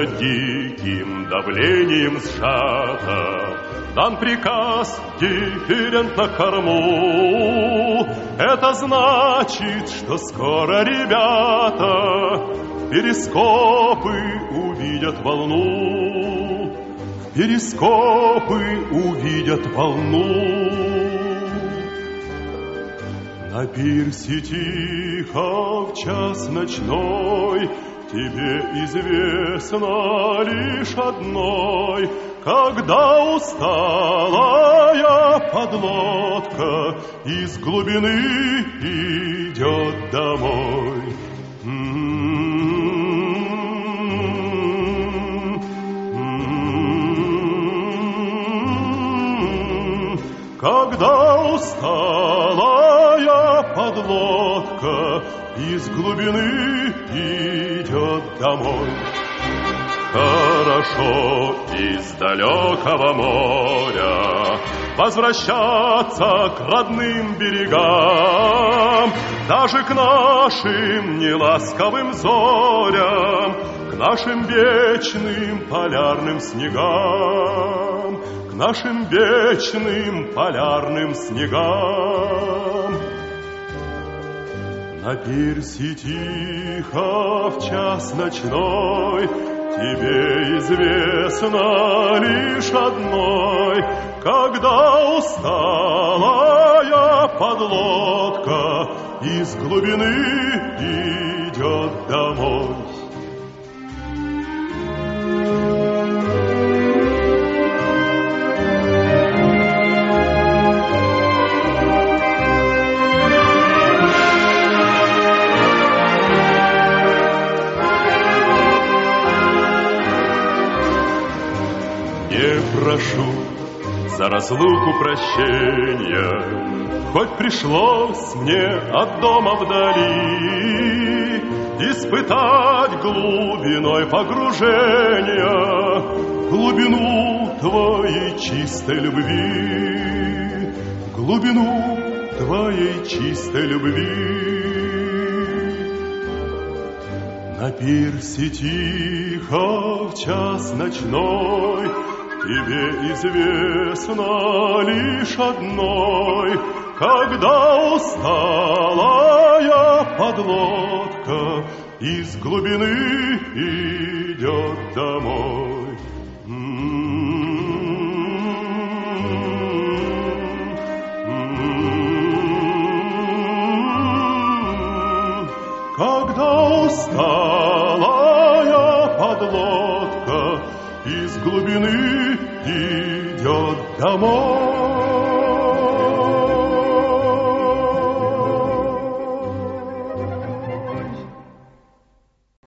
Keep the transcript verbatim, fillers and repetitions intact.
Море диким давлением сжато, дан приказ дифферент на корму. Это значит, что скоро ребята в перископы увидят волну, в перископы увидят волну. На пирсе тихо в час ночной тебе известно лишь одной, когда усталая подлодка из глубины идет домой. Когда усталая подлодка из глубины идет домой. Хорошо из далекого моря возвращаться к родным берегам, даже к нашим неласковым зорям, к нашим вечным полярным снегам, к нашим вечным полярным снегам. На пирсе тихо в час ночной тебе известно лишь одной, когда усталая подлодка из глубины идет домой. Не прошу за разлуку прощения, хоть пришлось мне от дома вдали испытать глубиной погружения, глубину твоей чистой любви, глубину твоей чистой любви. На пирсе тихо в час ночной тебе известно лишь одной, когда усталая подлодка из глубины идет домой. Когда усталая подлодка из глубины идет домой.